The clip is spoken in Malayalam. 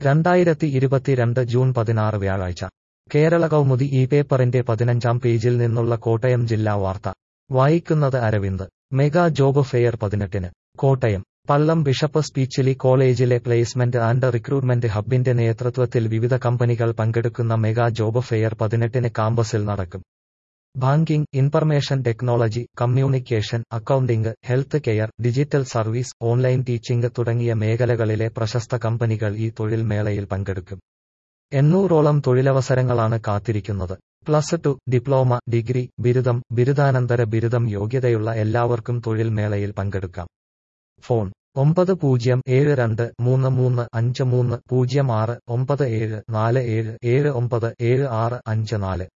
2022 ജൂൺ 16 വ്യാഴാഴ്ച കേരള കൗമുദി ഈ പേപ്പറിന്റെ 15-ാം പേജിൽ നിന്നുള്ള കോട്ടയം ജില്ലാ വാർത്ത വായിക്കുന്നത് അരവിന്ദ്. മെഗാ ജോബ് ഫെയർ 18-ന് കോട്ടയം. പള്ളം ബിഷപ്പ് സ്പീച്ചിലി കോളേജിലെ പ്ലേസ്മെന്റ് ആൻഡ് റിക്രൂട്ട്മെന്റ് ഹബ്ബിന്റെ നേതൃത്വത്തിൽ വിവിധ കമ്പനികൾ പങ്കെടുക്കുന്ന മെഗാ ജോബ് ഫെയർ 18-ന് കാമ്പസിൽ നടക്കും. Banking, information technology, communication, accounting, health care, digital service, online teaching തുടങ്ങിയ മേഖലകളിലെ പ്രശസ്ത കമ്പനികൾ ഈ തൊഴിൽ മേളയിൽ പങ്കെടുക്കും. 800ഓളം തൊഴിലവസരങ്ങളാണ് കാത്തിരിക്കുന്നത്. +2, ഡിപ്ലോമ, ഡിഗ്രി, ബിരുദം, ബിരുദാനന്തര ബിരുദം യോഗ്യതയുള്ള എല്ലാവർക്കും തൊഴിൽ മേളയിൽ പങ്കെടുക്കാം. ഫോൺ 9072335306 9747797654.